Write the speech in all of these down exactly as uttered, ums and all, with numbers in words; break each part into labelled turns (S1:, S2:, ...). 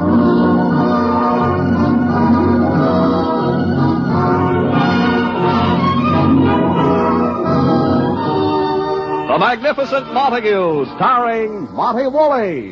S1: The Magnificent Montague, starring Monty Woolley.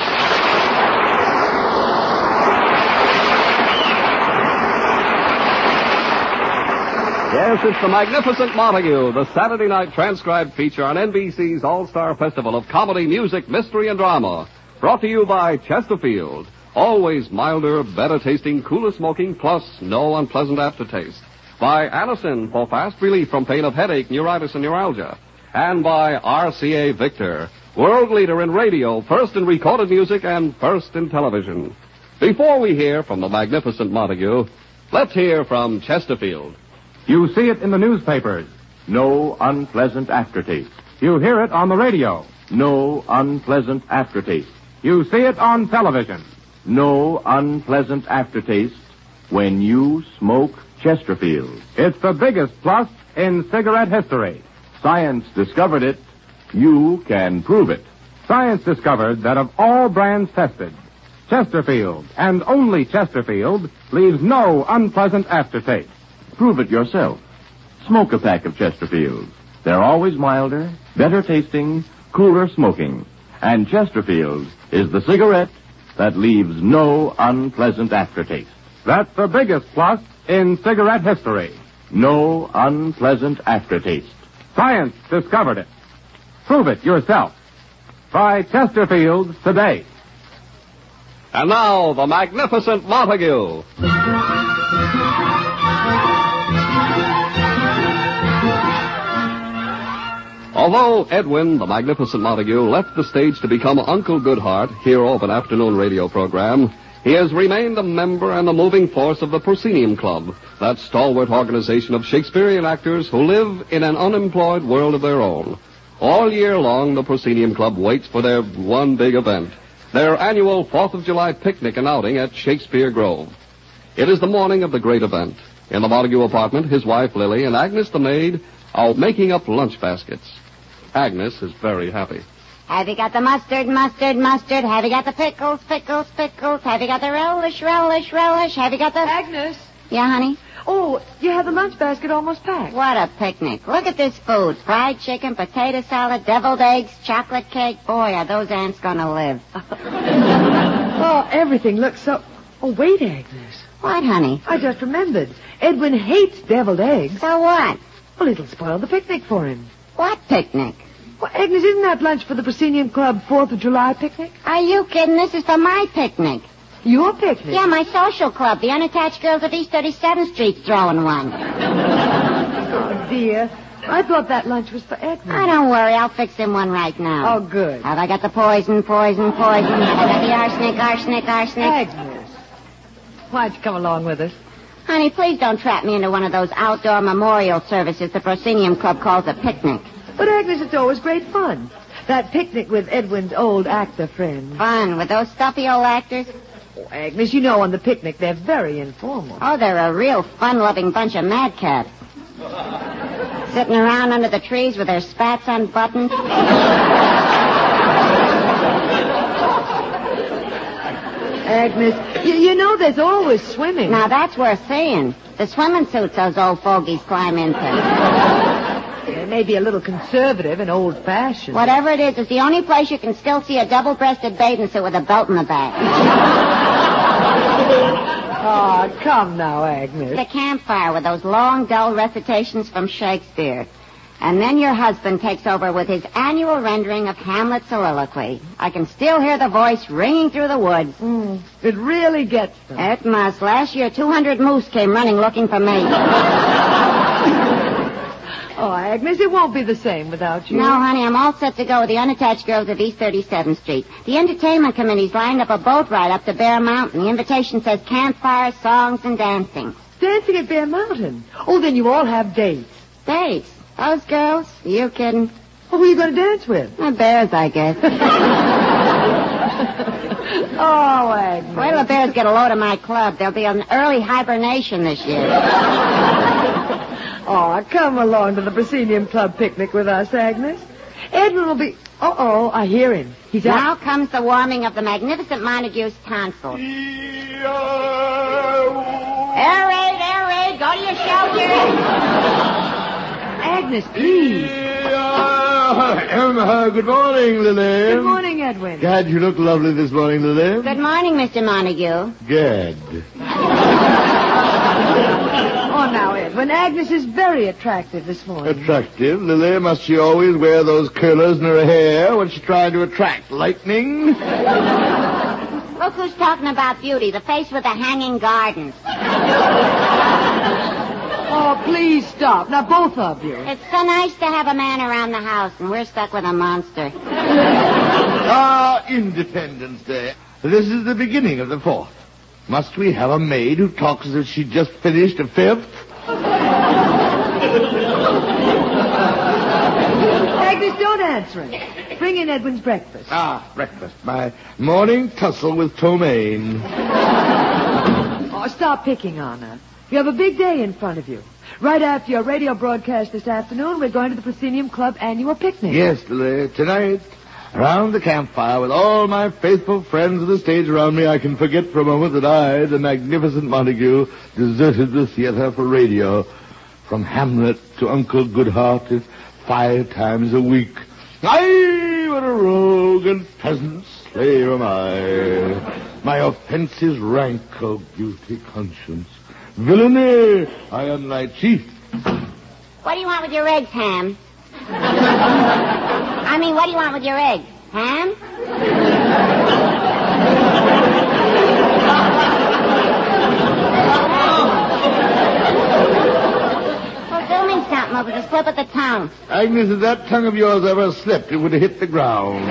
S1: Yes, it's The Magnificent Montague, the Saturday night transcribed feature on N B C's All-Star Festival of Comedy, Music, Mystery, and Drama. Brought to you by Chesterfield. Always milder, better tasting, cooler smoking, plus no unpleasant aftertaste. By Allison for fast relief from pain of headache, neuritis, and neuralgia. And by R C A Victor, world leader in radio, first in recorded music, and first in television. Before we hear from the Magnificent Montague, let's hear from Chesterfield.
S2: You see it in the newspapers. No unpleasant aftertaste. You hear it on the radio. No unpleasant aftertaste. You see it on television. No unpleasant aftertaste when you smoke Chesterfield. It's the biggest plus in cigarette history. Science discovered it. You can prove it. Science discovered that of all brands tested, Chesterfield, and only Chesterfield, leaves no unpleasant aftertaste. Prove it yourself. Smoke a pack of Chesterfields. They're always milder, better tasting, cooler smoking. And Chesterfield is the cigarette that leaves no unpleasant aftertaste. That's the biggest plus in cigarette history. No unpleasant aftertaste. Science discovered it. Prove it yourself. Try Chesterfield today.
S1: And now, the Magnificent Montague. Although Edwin, the Magnificent Montague, left the stage to become Uncle Goodhart, hero of an afternoon radio program, he has remained a member and a moving force of the Proscenium Club, that stalwart organization of Shakespearean actors who live in an unemployed world of their own. All year long, the Proscenium Club waits for their one big event, their annual fourth of July picnic and outing at Shakespeare Grove. It is the morning of the great event. In the Montague apartment, his wife, Lily, and Agnes, the maid, are making up lunch baskets. Agnes is very happy.
S3: Have you got the mustard, mustard, mustard? Have you got the pickles, pickles, pickles? Have you got the relish, relish, relish? Have you got the...
S4: Agnes.
S3: Yeah, honey?
S4: Oh, you have the lunch basket almost packed.
S3: What a picnic. Look at this food. Fried chicken, potato salad, deviled eggs, chocolate cake. Boy, are those ants going to live.
S4: Oh, everything looks so... Oh, wait, Agnes.
S3: What, honey?
S4: I just remembered. Edwin hates deviled eggs.
S3: So what?
S4: Well, it'll spoil the picnic for him.
S3: What picnic?
S4: Well, Agnes, isn't that lunch for the Proscenium Club fourth of July picnic?
S3: Are you kidding? This is for my picnic.
S4: Your picnic?
S3: Yeah, my social club. The unattached girls of East thirty-seventh Street's throwing one.
S4: Oh, dear. I thought that lunch was for Edwin.
S3: Oh, don't worry. I'll fix him one right now.
S4: Oh, good.
S3: Have I got the poison, poison, poison? Have I got the arsenic, arsenic, arsenic?
S4: Agnes, why'd you come along with us?
S3: Honey, please don't trap me into one of those outdoor memorial services the Proscenium Club calls a picnic.
S4: But, Agnes, it's always great fun. That picnic with Edwin's old actor friends.
S3: Fun with those stuffy old actors?
S4: Oh, Agnes, you know on the picnic they're very informal.
S3: Oh, they're a real fun-loving bunch of madcaps. Sitting around under the trees with their spats unbuttoned.
S4: Agnes, you, you know there's always swimming.
S3: Now, that's worth seeing. The swimming suits those old fogies climb into.
S4: They may be a little conservative and old-fashioned.
S3: Whatever it is, it's the only place you can still see a double-breasted bathing suit with a belt in the back.
S4: Oh, come now, Agnes.
S3: The campfire with those long, dull recitations from Shakespeare. And then your husband takes over with his annual rendering of Hamlet's soliloquy. I can still hear the voice ringing through the woods.
S4: Mm, it really gets them.
S3: It must. Last year, two hundred moose came running looking for me.
S4: Oh, Agnes, it won't be the same without you.
S3: No, honey, I'm all set to go with the unattached girls of East thirty-seventh Street. The entertainment committee's lined up a boat ride up to Bear Mountain. The invitation says campfire, songs, and dancing.
S4: Dancing at Bear Mountain? Oh, then you all have dates.
S3: Dates? Those girls? Are you kidding?
S4: Well, who are you going to dance with?
S3: The bears, I guess.
S4: Oh, Agnes.
S3: Wait till the bears get a load of my club. There'll be an early hibernation this year.
S4: Oh, come along to the Proscenium Club picnic with us, Agnes. Edwin will be... Uh-oh, I hear him. He's out.
S3: Now comes the warming of the magnificent Montague's tonsils. Air raid, air raid, go to your shelter.
S4: Agnes, please.
S5: Uh, uh, good morning, Lily.
S4: Good morning, Edwin.
S5: Gad, you look lovely this morning, Lily.
S3: Good morning, Mister Montague.
S5: Gad.
S4: Oh, now, Edwin, Agnes is very attractive this morning.
S5: Attractive, Lily? Must she always wear those curlers in her hair when she's trying to attract lightning?
S3: Look who's talking about beauty, the face with the hanging gardens.
S4: Oh, please stop. Now, both of you.
S3: It's so nice to have a man around the house, and we're stuck with a monster.
S5: Ah, Independence Day. This is the beginning of the fourth. Must we have a maid who talks as if she just finished a fifth?
S4: Agnes, don't answer him. Bring in Edwin's breakfast.
S5: Ah, breakfast. My morning tussle with Tomaine.
S4: Oh, stop picking on her. You have a big day in front of you. Right after your radio broadcast this afternoon, we're going to the Proscenium Club annual picnic.
S5: Yes, Lily. Tonight, around the campfire with all my faithful friends of the stage around me, I can forget for a moment that I, the magnificent Montague, deserted the theater for radio. From Hamlet to Uncle Goodhart, five times a week. Aye, what a rogue and peasant slayer am I. My offense is rank, oh guilty conscience. Villainy, I am thy chief.
S3: What do you want with your eggs, Ham? I mean, what do you want with your eggs? Ham? Well, do me something over the slip of the tongue.
S5: Agnes, if that tongue of yours ever slipped, it would have hit the ground.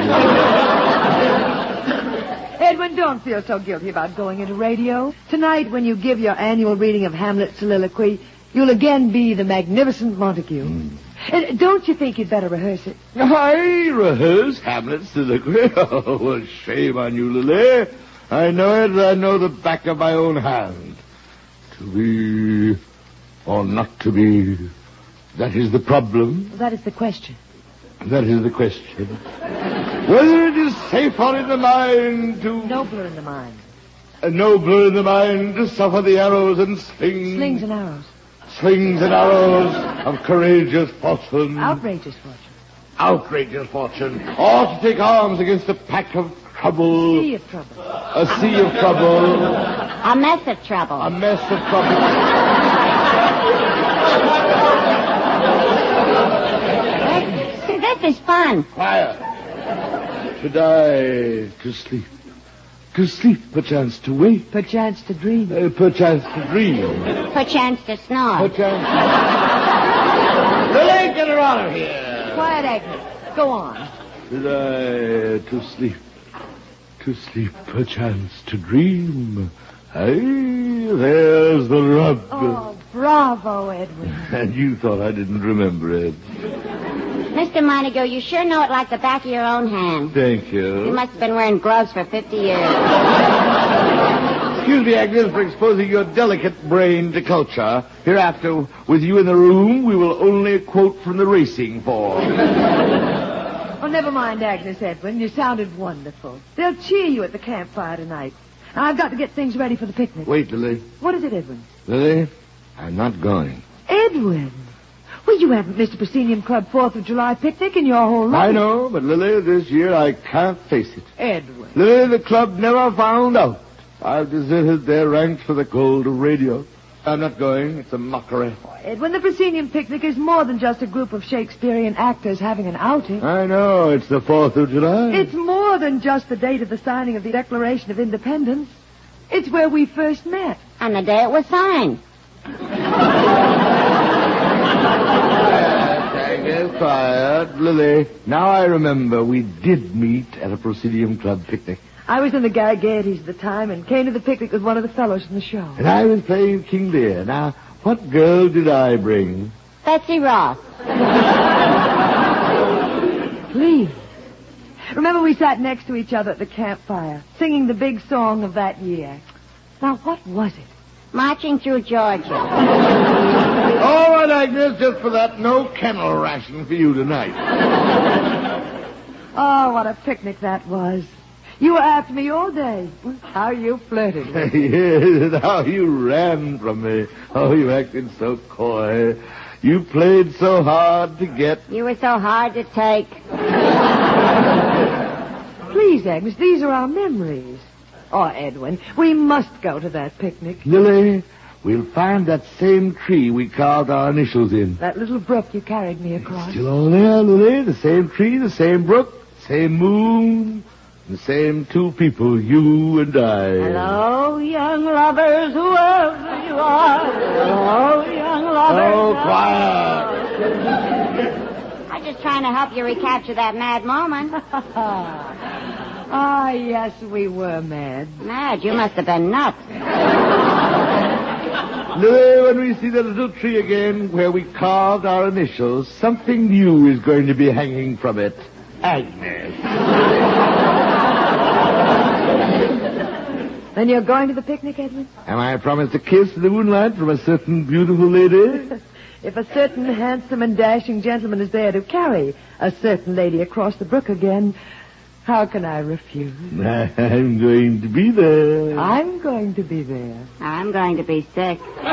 S4: Edwin, don't feel so guilty about going into radio. Tonight, when you give your annual reading of Hamlet's soliloquy, you'll again be the magnificent Montague. Mm. And don't you think you'd better rehearse it?
S5: I rehearse Hamlet's soliloquy? Oh, a shame on you, Lily. I know it, I know the back of my own hand. To be or not to be, that is the problem.
S4: Well, that is the question.
S5: That is the question. Whether it is safer in the mind to...
S4: Nobler in the mind.
S5: Uh, nobler in the mind to suffer the arrows and slings...
S4: Slings and arrows.
S5: Slings and arrows of courageous fortune.
S4: Outrageous fortune.
S5: Outrageous fortune. Or to take arms against a pack of trouble.
S4: A sea of trouble.
S5: A sea of trouble.
S3: A mess of trouble.
S5: A mess of trouble.
S3: This is fun.
S5: Quiet. To die, to sleep. To sleep, perchance to wake.
S4: Perchance to dream.
S5: Uh, perchance to dream.
S3: Perchance to snore.
S5: Perchance to... Lily, get her out of here.
S4: Quiet, Agnes. Go on.
S5: To die, to sleep. To sleep, perchance to dream. Aye, there's the rub.
S4: Oh, bravo, Edwin.
S5: And you thought I didn't remember it.
S3: Mister Montague, you sure know it like the back of your own hand.
S5: Thank you.
S3: You must have been wearing gloves for fifty years.
S5: Excuse me, Agnes, for exposing your delicate brain to culture. Hereafter, with you in the room, we will only quote from the racing form.
S4: Oh, never mind, Agnes, Edwin. You sounded wonderful. They'll cheer you at the campfire tonight. Now, I've got to get things ready for the picnic.
S5: Wait, Lily.
S4: What is it, Edwin?
S5: Lily, I'm not going.
S4: Edwin! Well, you haven't missed a Proscenium Club fourth of July picnic in your whole life.
S5: I know, but Lily, this year I can't face it.
S4: Edwin.
S5: Lily, the club never found out. I've deserted their ranks for the gold of radio. I'm not going. It's a mockery.
S4: Edwin, the Proscenium picnic is more than just a group of Shakespearean actors having an outing.
S5: I know. It's the fourth of July.
S4: It's more than just the date of the signing of the Declaration of Independence. It's where we first met.
S3: On the day it was signed.
S5: Quiet, quiet. Lily, now I remember we did meet at a Proscenium Club picnic.
S4: I was in the Gay Gaieties at the time and came to the picnic with one of the fellows from the show.
S5: And I was playing King Lear. Now, what girl did I bring?
S3: Betsy Ross.
S4: Please. Remember we sat next to each other at the campfire, singing the big song of that year. Now, what was it?
S3: Marching Through Georgia.
S5: All right, Agnes, just for that, no kennel ration for you tonight.
S4: Oh, what a picnic that was. You were after me all day. How you flirted with me.
S5: Yes, and how you ran from me. Oh, you acted so coy. You played so hard to get.
S3: You were so hard to take.
S4: Please, Agnes, these are our memories. Oh, Edwin, we must go to that picnic.
S5: Lily, we'll find that same tree we carved our initials in.
S4: That little brook you carried me across.
S5: Still all there, Lily. The same tree, the same brook, same moon, the same two people, you and I.
S3: Hello, young lovers, whoever you are. Hello, young lovers.
S5: Oh, quiet.
S3: I'm just trying to help you recapture that mad moment.
S4: Ah, yes, we were mad.
S3: Mad? You must have been nuts.
S5: Lily, when we see the little tree again where we carved our initials, something new is going to be hanging from it. Agnes.
S4: Then you're going to the picnic, Edwin?
S5: Am I promised a kiss in the moonlight from a certain beautiful lady?
S4: If a certain handsome and dashing gentleman is there to carry a certain lady across the brook again, how can I refuse?
S5: I'm going to be there.
S4: I'm going to be there.
S3: I'm going to be sick.
S5: So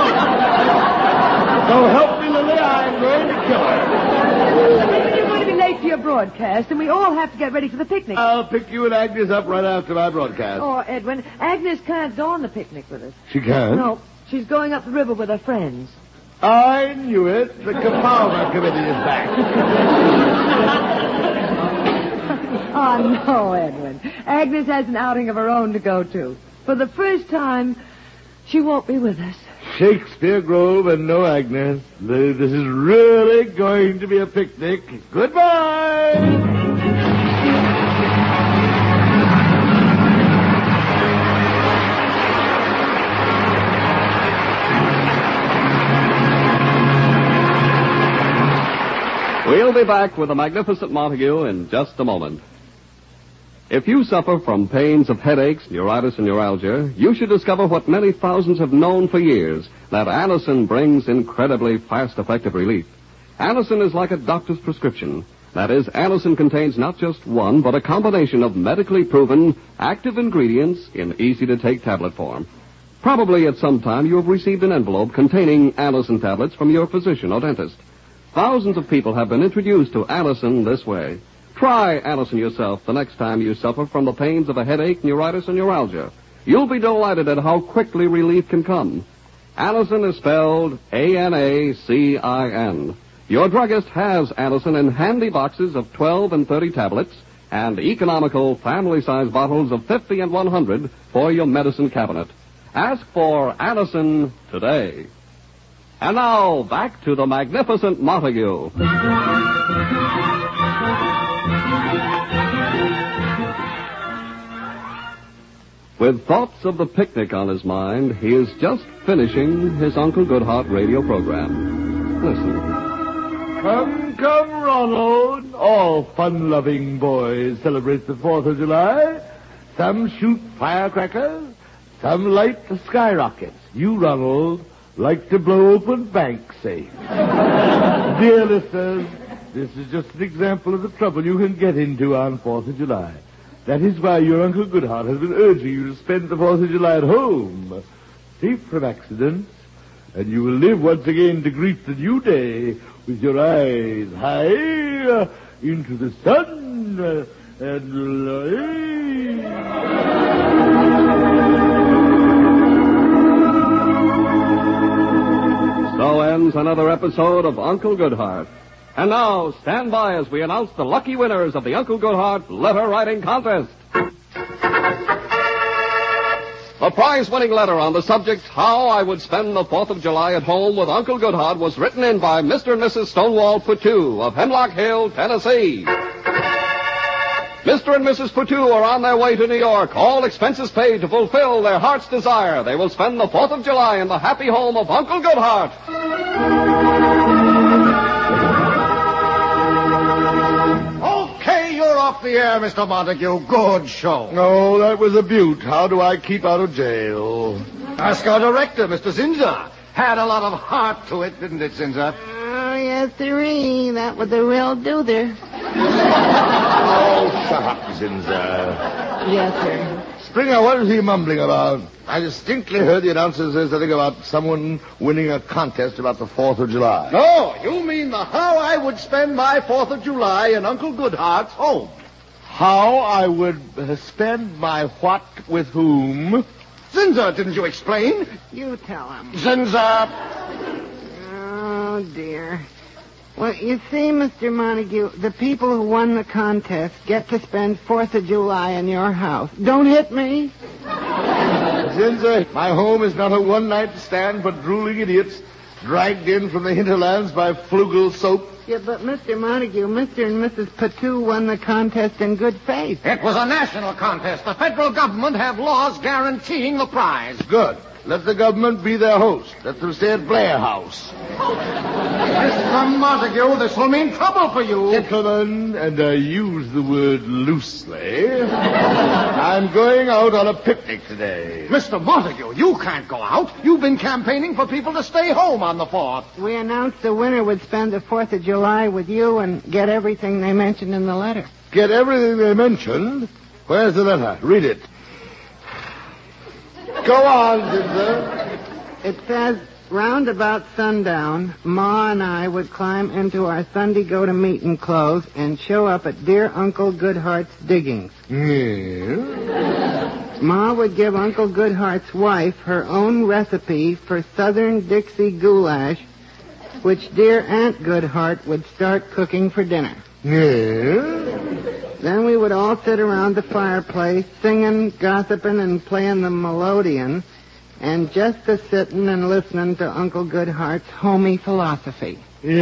S5: help me, Lily, I'm going to kill her.
S4: You're going to be late for your broadcast, and we all have to get ready for the picnic.
S5: I'll pick you and Agnes up right after my broadcast.
S4: Oh, Edwin, Agnes can't go on the picnic with us.
S5: She can?
S4: No, she's going up the river with her friends.
S5: I knew it. The Kapalma Committee is back.
S4: Oh, no, Edwin. Agnes has an outing of her own to go to. For the first time, she won't be with us.
S5: Shakespeare Grove and no Agnes. This is really going to be a picnic. Goodbye!
S1: We'll be back with the Magnificent Montague in just a moment. If you suffer from pains of headaches, neuritis, and neuralgia, you should discover what many thousands have known for years, that Anacin brings incredibly fast, effective relief. Anacin is like a doctor's prescription. That is, Anacin contains not just one, but a combination of medically proven active ingredients in easy-to-take tablet form. Probably at some time you have received an envelope containing Anacin tablets from your physician or dentist. Thousands of people have been introduced to Anacin this way. Try Anacin yourself the next time you suffer from the pains of a headache, neuritis, and neuralgia. You'll be delighted at how quickly relief can come. Anacin is spelled A N A C I N. Your druggist has Anacin in handy boxes of twelve and thirty tablets and economical family-size bottles of fifty and one hundred for your medicine cabinet. Ask for Anacin today. And now, back to the Magnificent Montague. With thoughts of the picnic on his mind, he is just finishing his Uncle Goodhart radio program. Listen.
S5: Come, come, Ronald. All fun-loving boys celebrate the fourth of July. Some shoot firecrackers, some light the skyrockets. You, Ronald, like to blow open bank safes. Dear listeners, this is just an example of the trouble you can get into on fourth of July. That is why your Uncle Goodhart has been urging you to spend the fourth of July at home, safe from accidents, and you will live once again to greet the new day with your eyes high uh, into the sun uh, and light.
S1: So ends another episode of Uncle Goodhart. And now, stand by as we announce the lucky winners of the Uncle Goodhart letter writing contest. The prize-winning letter on the subject, How I Would Spend the fourth of July at Home with Uncle Goodhart, was written in by Mister and Missus Stonewall Puttu of Hemlock Hill, Tennessee. Mister and Missus Puttu are on their way to New York, all expenses paid to fulfill their heart's desire. They will spend the fourth of July in the happy home of Uncle Goodhart.
S6: Okay, you're off the air, Mister Montague. Good show.
S5: Oh, that was a beaut. How do I keep out of jail?
S6: Ask our director, Mister Zinzer. Had a lot of heart to it, didn't it, Zinzer?
S3: Oh, yes, sirree. That was a real doother.
S5: Oh, shut up, Zinzer.
S4: Yes, sir.
S5: Springer, what is he mumbling about? I distinctly heard the announcer say something about someone winning a contest about the fourth of July.
S6: Oh, you mean the how I would spend my fourth of July in Uncle Goodhart's home.
S5: How I would uh, spend my what with whom?
S6: Zinzer, didn't you explain?
S7: You tell him.
S6: Zinzer.
S7: Oh, dear. Well, you see, Mister Montague, the people who won the contest get to spend fourth of July in your house. Don't hit me.
S5: Zinzer, my home is not a one-night stand for drooling idiots dragged in from the hinterlands by flugel soap.
S7: Yeah, but Mister Montague, Mister and Missus Patu won the contest in good faith.
S6: It was a national contest. The federal government have laws guaranteeing the prize.
S5: Good. Let the government be their host. Let them stay at Blair House.
S6: Mister Montague, this will mean trouble for you.
S5: Gentlemen, and I use the word loosely, I'm going out on a picnic today.
S6: Mister Montague, you can't go out. You've been campaigning for people to stay home on the fourth.
S7: We announced the winner would spend the fourth of July with you and get everything they mentioned in the letter.
S5: Get everything they mentioned? Where's the letter? Read it. Go on, Zinzer.
S7: It says, round about sundown, Ma and I would climb into our Sunday go-to-meeting clothes and show up at dear Uncle Goodhart's diggings.
S5: Yeah.
S7: Ma would give Uncle Goodhart's wife her own recipe for Southern Dixie goulash, which dear Aunt Goodhart would start cooking for dinner.
S5: Yeah.
S7: Then we would all sit around the fireplace, singing, gossiping, and playing the melodeon, and just a sitting and listening to Uncle Goodhart's homey philosophy.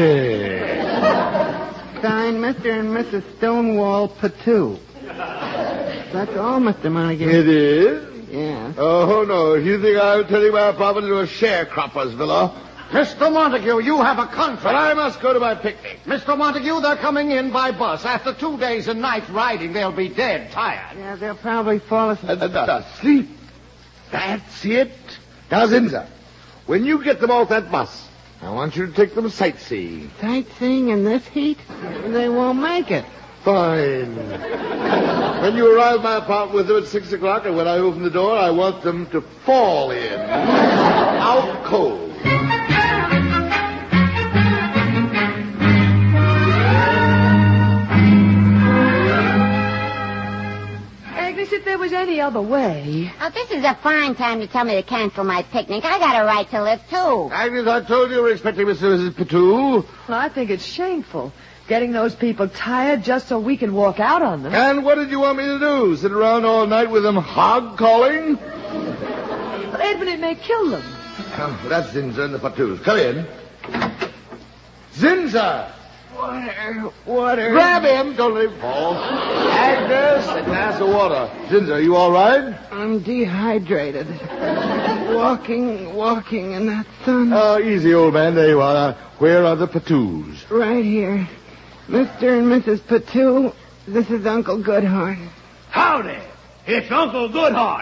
S5: Yeah.
S7: Signed, Mister and Missus Stonewall Patu. That's all, Mister Montague.
S5: It is?
S7: Yeah.
S5: Oh, no. If you think I'm turning my apartment into a sharecropper's villa.
S6: Mister Montague, you have a contract.
S5: But I must go to my picnic.
S6: Mister Montague, they're coming in by bus. After two days and nights riding, they'll be dead tired.
S7: Yeah, they'll probably fall asleep.
S5: Uh, uh, sleep. That's it. Now, Zinzer, when you get them off that bus, I want you to take them sightseeing.
S7: Sightseeing in this heat? They won't make it.
S5: Fine. When you arrive at my apartment with them at six o'clock, and when I open the door, I want them to fall in. Out cold.
S4: Agnes, if there was any other way...
S3: Oh, this is a fine time to tell me to cancel my picnic. I got a right to live, too.
S5: Agnes, I told you you were expecting Mister and Missus Patu.
S4: I think it's shameful. Getting those people tired just so we can walk out on them.
S5: And what did you want me to do? Sit around all night with them hog-calling?
S4: But Edwin, it may kill them.
S5: Oh, that's Zinzer and the Patus. Come in. Zinzer!
S7: Water, water.
S5: Grab him. Don't let him fall. Agnes, a glass of water. Zinzer, are you all right?
S7: I'm dehydrated. walking, walking in that sun.
S5: Oh, easy, old man. There you are. Uh, where are the Patus?
S7: Right here. Mister and Missus Patu, this is Uncle Goodhart.
S8: Howdy. It's Uncle Goodhart.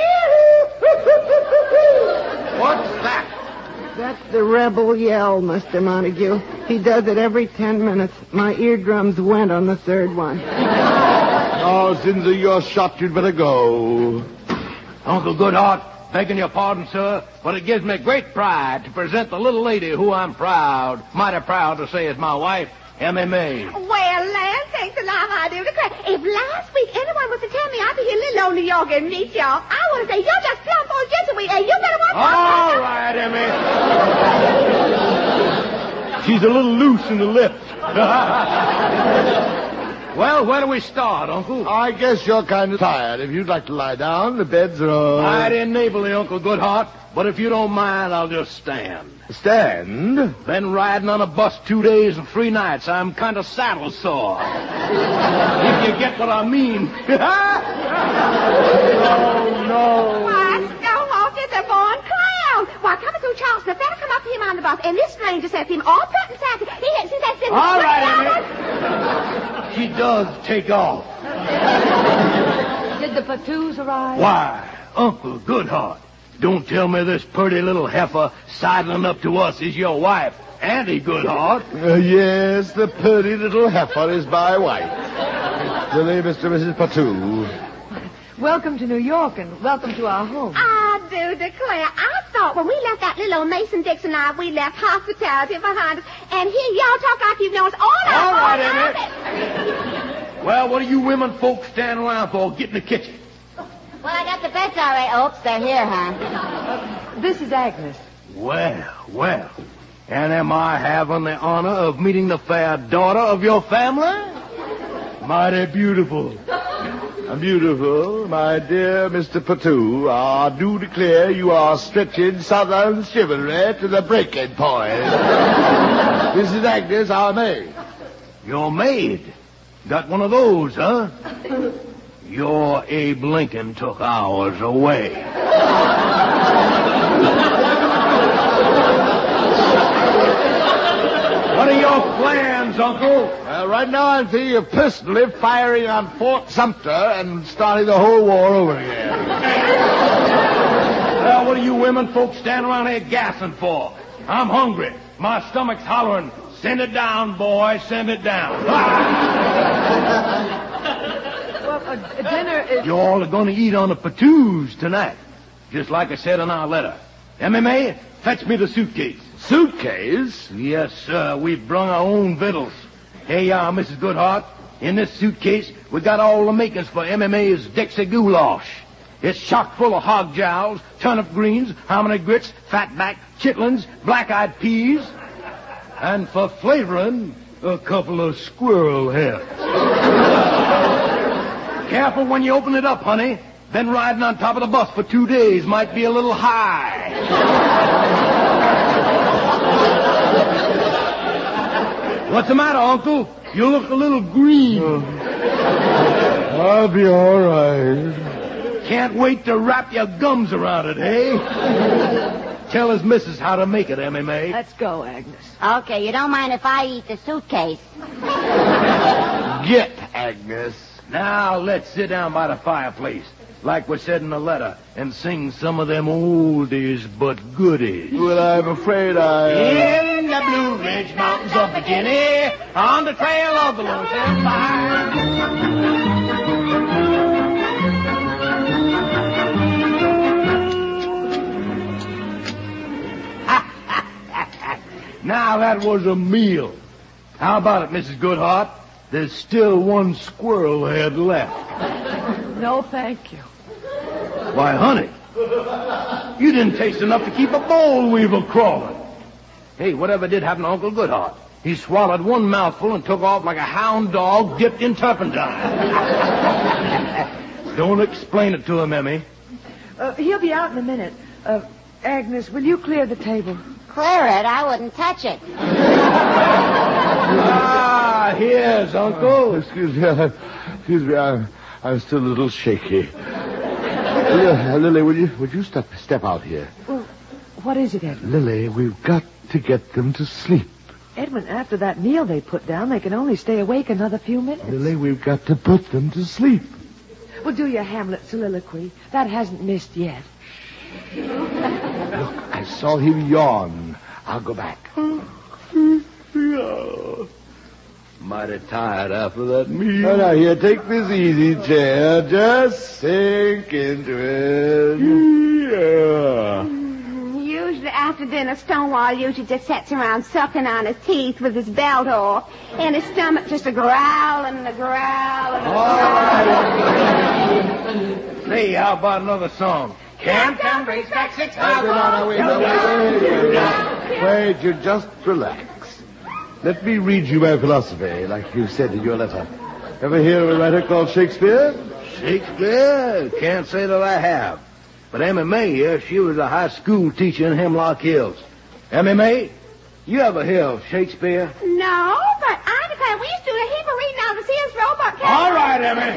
S6: What's that?
S7: That's the rebel yell, Mister Montague. He does it every ten minutes. My eardrums went on the third one.
S5: Oh, Zinzer, you're shot. You'd better go.
S8: Uncle Goodhart, begging your pardon, sir, but it gives me great pride to present the little lady who I'm proud, mighty proud to say is my wife, Emmy May.
S9: Well, land sakes alive, I do declare. If last week anyone was to tell me I'd be here little old New York and meet y'all, I would say you're just plumb full Jesuit, and you better watch out.
S8: All right, Emmy. She's a little loose in the lips. Well, where do we start, Uncle?
S5: I guess you're kind of tired. If you'd like to lie down, the beds are all...
S8: I'd enable you, Uncle Goodhart, but if you don't mind, I'll just stand.
S5: Stand?
S8: Been riding on a bus two days and three nights. I'm kind of saddle sore. If you get what I mean.
S5: Oh, no.
S9: Why, Stonewall did the born clown. Why, coming through Charleston, better come up to him on the bus, and this stranger said to him all pert and sassy. He had since that's been...
S8: All right, Emmy. She does take off.
S4: Did the Patus arrive?
S8: Why, Uncle Goodhart, don't tell me this pretty little heifer sidling up to us is your wife, Auntie Goodhart.
S5: Uh, yes, the pretty little heifer is my wife. Lily, Mister and Missus Patu.
S4: Welcome to New York and welcome to our home.
S9: I do declare, I thought when we left that little old Mason-Dixon life, we left hospitality behind us. And here y'all talk like you've known us all our
S8: All right,
S9: lives.
S8: Emmett. Well, what are you women folks standing around for? Get in the kitchen.
S3: Well, I got the beds all right, Oaks. They're here, hon.
S4: Uh, this is Agnes.
S8: Well, well. And am I having the honor of meeting the fair daughter of your family? Mighty beautiful.
S5: Beautiful, my dear Mister Patu. I do declare you are stretching southern chivalry to the breaking point. This is Agnes, our maid.
S8: Your maid? Got one of those, huh? Your Abe Lincoln took ours away. What are your plans, Uncle?
S5: Well, right now I'm thinking of personally firing on Fort Sumter and starting the whole war over again.
S8: Well, what are you women folks standing around here gassing for? I'm hungry. My stomach's hollering. Send it down, boy. Send it down.
S4: Well, uh, dinner is...
S8: You all are going to eat on the Patus tonight, just like I said in our letter. M M A, fetch me the suitcase.
S5: Suitcase?
S8: Yes, sir. We've brung our own victuals. Here you are, Missus Goodhart. In this suitcase, we got all the makings for M M A's Dixie Goulash. It's chock full of hog jowls, turnip greens, hominy grits, fatback, chitlins, black-eyed peas, and for flavoring, a couple of squirrel heads. Careful when you open it up, honey. Been riding on top of the bus for two days. Might be a little high. What's the matter, Uncle? You look a little green.
S5: Oh. I'll be all right.
S8: Can't wait to wrap your gums around it, eh? Tell his missus how to make it, M M A.
S4: Let's go, Agnes.
S3: Okay, you don't mind if I eat the suitcase.
S5: Get, Agnes.
S8: Now, let's sit down by the fireplace, like we said in the letter, and sing some of them oldies but goodies.
S5: Well, I'm afraid I... Uh...
S8: In the Blue Ridge Mountains of Virginia, on the trail of the Lonesome Pine. Now that was a meal. How about it, Missus Goodhart? There's still one squirrel head left.
S4: No, thank you.
S8: Why, honey, you didn't taste enough to keep a boll weevil crawling. Hey, whatever did happen to Uncle Goodhart? He swallowed one mouthful and took off like a hound dog dipped in turpentine. Don't explain it to him, Emmy.
S4: Uh, he'll be out in a minute. Uh, Agnes, will you clear the table?
S3: Clear it? I wouldn't touch it.
S8: Ah, here's Uncle.
S5: Excuse me, uh, excuse me, I'm, I'm still a little shaky. Uh, Lily, would you would you step step out here?
S4: Well, what is it, Edmund?
S5: Lily, we've got to get them to sleep.
S4: Edmund, after that meal they put down, they can only stay awake another few minutes.
S5: Lily, we've got to put them to sleep.
S4: Well, do your Hamlet soliloquy. That hasn't missed yet.
S5: Look, I saw him yawn. I'll go back.
S8: Mighty tired after that meal.
S5: Oh, now, here, take this easy chair. Just sink into it. Yeah.
S9: Usually after dinner, Stonewall usually just sits around sucking on his teeth with his belt off, and his stomach just a growling and a growling and a growling.
S8: Hey, how about another song? Canton brings back six
S5: No, wait, no, wait, wait, wait. Wait, you just relax. Let me read you my philosophy, like you said in your letter. Ever hear of a writer called Shakespeare?
S8: Shakespeare? Can't say that I have. But M M A here, she was a high school teacher in Hemlock Hills. M M A, you ever hear of Shakespeare?
S9: No, but I declare we used to do a heap of reading out of the Sears Roebuck case.
S8: All right, Emmy.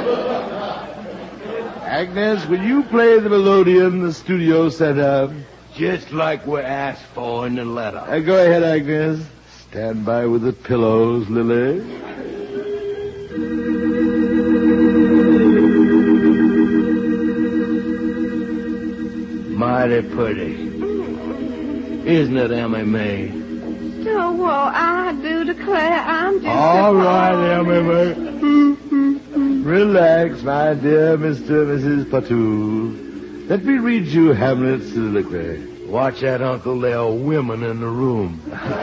S5: Agnes, will you play the melodeon the studio set up?
S8: Just like we asked for in the letter.
S5: Uh, go ahead, Agnes. Stand by with the pillows, Lily.
S8: Mighty pretty. Isn't it, M M A?
S9: Oh, well, I do declare I'm just...
S8: All right, M M A.
S5: Relax, my dear Mister and Missus Patu. Let me read you Hamlet's soliloquy.
S8: Watch that, Uncle. There are women in the room.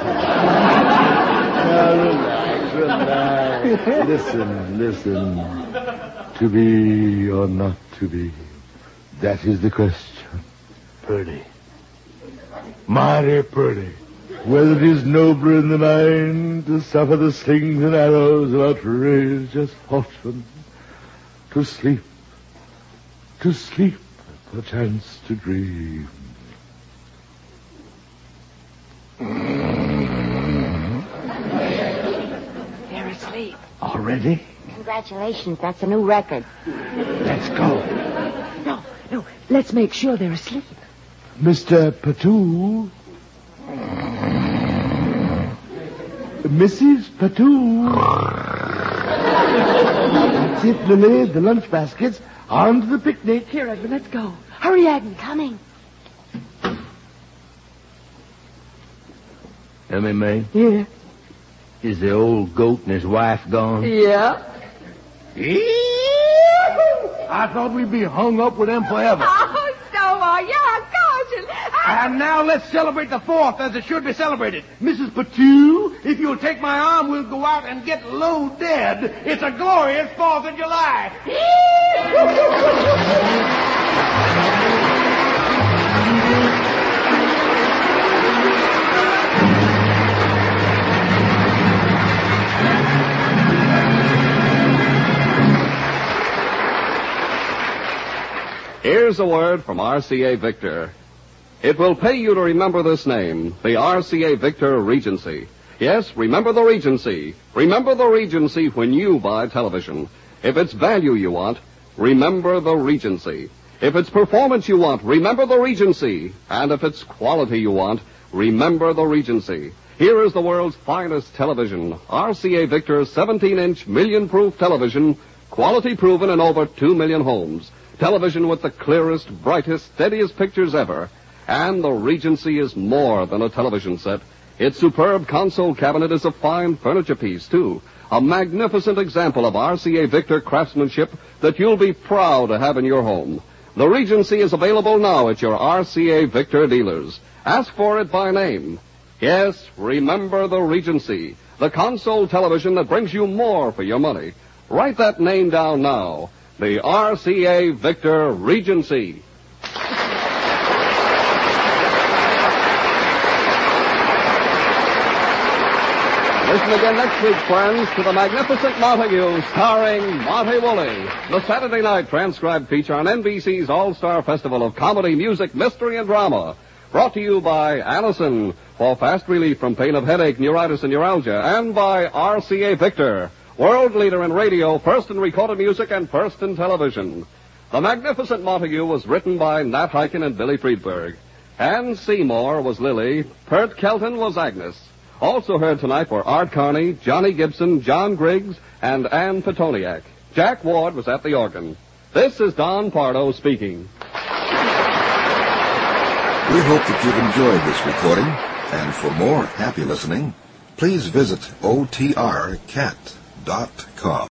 S5: Now, relax, relax. Listen, listen. To be or not to be, that is the question.
S8: Pretty. Mighty pretty.
S5: Whether it is nobler in the mind to suffer the slings and arrows of outrageous fortune, to sleep, to sleep, perchance to dream.
S4: They're asleep.
S8: Already?
S3: Congratulations, that's a new record.
S8: Let's go.
S4: No, no, let's make sure they're asleep.
S5: Mister Patu. Missus Patu. That's it, Lily. The lunch baskets. On to the picnic.
S4: Here, Edwin, let's go. Hurry, Agnes.
S3: Coming.
S8: M M A,
S4: Yeah.
S8: is the old goat and his wife gone?
S4: Yeah.
S8: I thought we'd be hung up with them forever.
S9: Oh, Stonewall, you're a caution.
S8: And now let's celebrate the fourth as it should be celebrated. Missus Patu, if you'll take my arm, we'll go out and get low dead. It's a glorious Fourth of July.
S1: Here's a word from R C A Victor. It will pay you to remember this name, the R C A Victor Regency. Yes, remember the Regency. Remember the Regency when you buy television. If it's value you want, remember the Regency. If it's performance you want, remember the Regency. And if it's quality you want, remember the Regency. Here is the world's finest television, R C A Victor seventeen-inch million-proof television, quality proven in over two million homes. Television with the clearest, brightest, steadiest pictures ever. And the Regency is more than a television set. Its superb console cabinet is a fine furniture piece, too. A magnificent example of R C A Victor craftsmanship that you'll be proud to have in your home. The Regency is available now at your R C A Victor dealers. Ask for it by name. Yes, remember the Regency, the console television that brings you more for your money. Write that name down now. The R C A Victor Regency. Listen again next week, friends, to The Magnificent Montague, starring Monty Woolley, the Saturday night transcribed feature on N B C's All-Star Festival of Comedy, Music, Mystery, and Drama. Brought to you by Allison for fast relief from pain of headache, neuritis, and neuralgia, and by R C A Victor, world leader in radio, first in recorded music, and first in television. The Magnificent Montague was written by Nat Hiken and Billy Friedberg. Ann Seymour was Lily. Pert Kelton was Agnes. Also heard tonight were Art Carney, Johnny Gibson, John Griggs, and Ann Petoniak. Jack Ward was at the organ. This is Don Pardo speaking.
S10: We hope that you've enjoyed this recording, and for more happy listening, please visit O T R cat dot com.